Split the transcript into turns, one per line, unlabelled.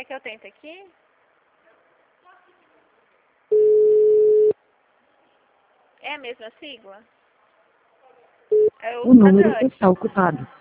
que eu tento aqui? É a mesma sigla? É
O número está ocupado.